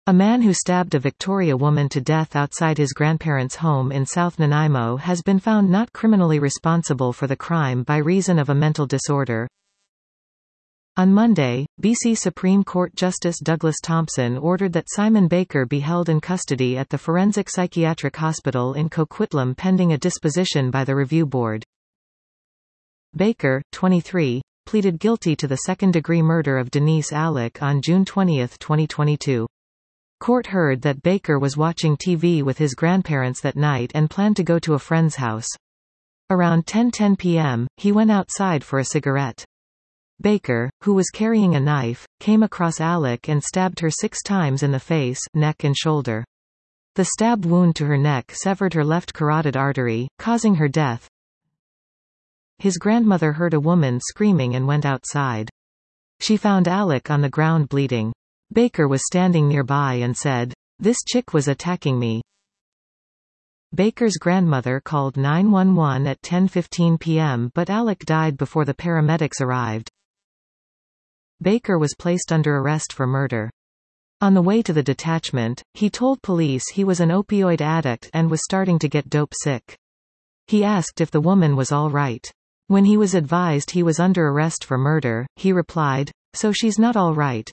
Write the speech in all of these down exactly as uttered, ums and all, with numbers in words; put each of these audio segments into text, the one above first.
A man who stabbed a Victoria woman to death outside his grandparents' home in South Nanaimo has been found not criminally responsible for the crime by reason of a mental disorder. On Monday, B C Supreme Court Justice Douglas Thompson ordered that Simon Baker be held in custody at the Forensic Psychiatric Hospital in Coquitlam pending a disposition by the review board. Baker, twenty-three, pleaded guilty to the second-degree murder of Denise Alec on June twentieth twenty twenty-two. Court heard that Baker was watching T V with his grandparents that night and planned to go to a friend's house. Around ten ten p m, he went outside for a cigarette. Baker, who was carrying a knife, came across Alec and stabbed her six times in the face, neck and shoulder. The stab wound to her neck severed her left carotid artery, causing her death. His grandmother heard a woman screaming and went outside. She found Alec on the ground bleeding. Baker was standing nearby and said, "This chick was attacking me." Baker's grandmother called nine one one at ten fifteen p m but Alec died before the paramedics arrived. Baker was placed under arrest for murder. On the way to the detachment, he told police he was an opioid addict and was starting to get dope sick. He asked if the woman was all right. When he was advised he was under arrest for murder, he replied, "So she's not all right."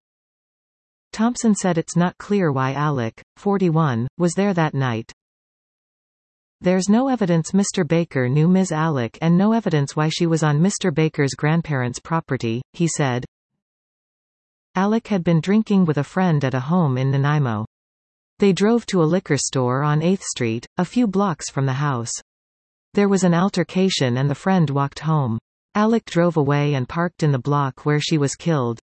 Thompson said it's not clear why Alec, forty-one, was there that night. There's no evidence Mister Baker knew Miz Alec and no evidence why she was on Mister Baker's grandparents' property, he said. Alec had been drinking with a friend at a home in Nanaimo. They drove to a liquor store on eighth street, a few blocks from the house. There was an altercation and the friend walked home. Alec drove away and parked in the block where she was killed.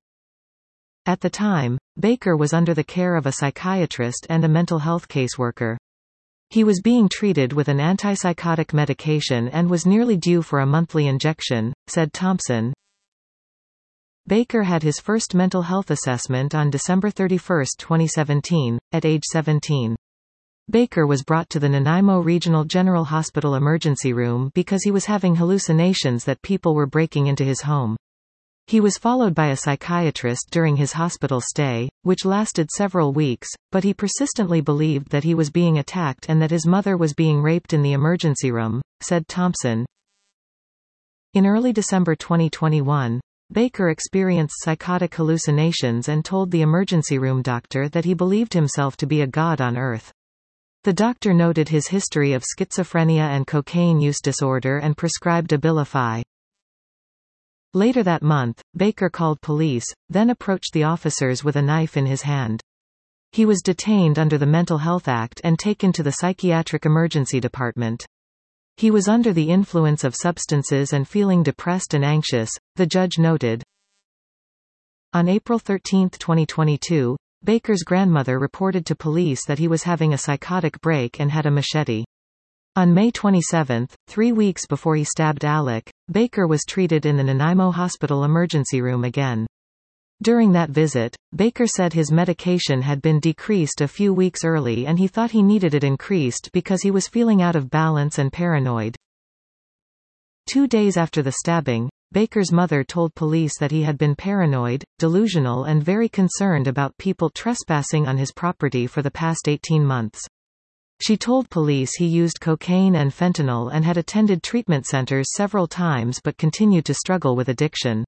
At the time, Baker was under the care of a psychiatrist and a mental health caseworker. He was being treated with an antipsychotic medication and was nearly due for a monthly injection, said Thompson. Baker had his first mental health assessment on December thirty-first twenty seventeen, at age seventeen. Baker was brought to the Nanaimo Regional General Hospital emergency room because he was having hallucinations that people were breaking into his home. He was followed by a psychiatrist during his hospital stay, which lasted several weeks, but he persistently believed that he was being attacked and that his mother was being raped in the emergency room, said Thompson. In early December twenty twenty-one, Baker experienced psychotic hallucinations and told the emergency room doctor that he believed himself to be a god on earth. The doctor noted his history of schizophrenia and cocaine use disorder and prescribed Abilify. Later that month, Baker called police, then approached the officers with a knife in his hand. He was detained under the Mental Health Act and taken to the Psychiatric Emergency Department. He was under the influence of substances and feeling depressed and anxious, the judge noted. On April thirteenth twenty twenty-two, Baker's grandmother reported to police that he was having a psychotic break and had a machete. On May twenty-seventh, three weeks before he stabbed Alec, Baker was treated in the Nanaimo Hospital emergency room again. During that visit, Baker said his medication had been decreased a few weeks early and he thought he needed it increased because he was feeling out of balance and paranoid. Two days after the stabbing, Baker's mother told police that he had been paranoid, delusional and very concerned about people trespassing on his property for the past eighteen months. She told police he used cocaine and fentanyl and had attended treatment centers several times but continued to struggle with addiction.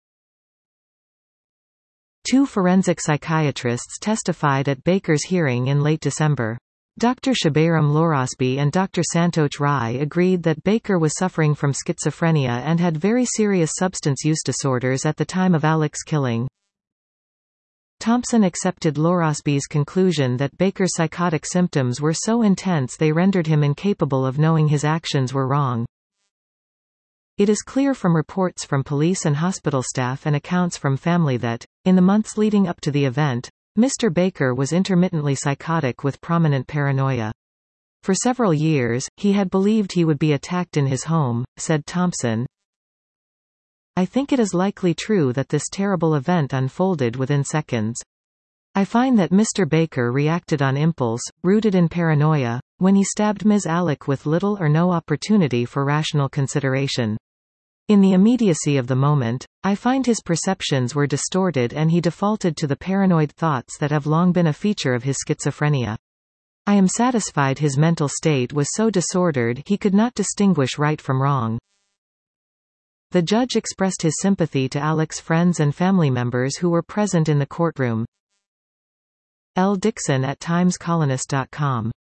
Two forensic psychiatrists testified at Baker's hearing in late December. Doctor Shabaram Lorosby and Doctor Santoch Rai agreed that Baker was suffering from schizophrenia and had very serious substance use disorders at the time of Alec's killing. Thompson accepted Lorosby's conclusion that Baker's psychotic symptoms were so intense they rendered him incapable of knowing his actions were wrong. It is clear from reports from police and hospital staff and accounts from family that, in the months leading up to the event, Mister Baker was intermittently psychotic with prominent paranoia. For several years, he had believed he would be attacked in his home, said Thompson. I think it is likely true that this terrible event unfolded within seconds. I find that Mister Baker reacted on impulse, rooted in paranoia, when he stabbed Miz Alec with little or no opportunity for rational consideration. In the immediacy of the moment, I find his perceptions were distorted and he defaulted to the paranoid thoughts that have long been a feature of his schizophrenia. I am satisfied his mental state was so disordered he could not distinguish right from wrong. The judge expressed his sympathy to Alec's friends and family members who were present in the courtroom. L. Dixon at times colonist dot com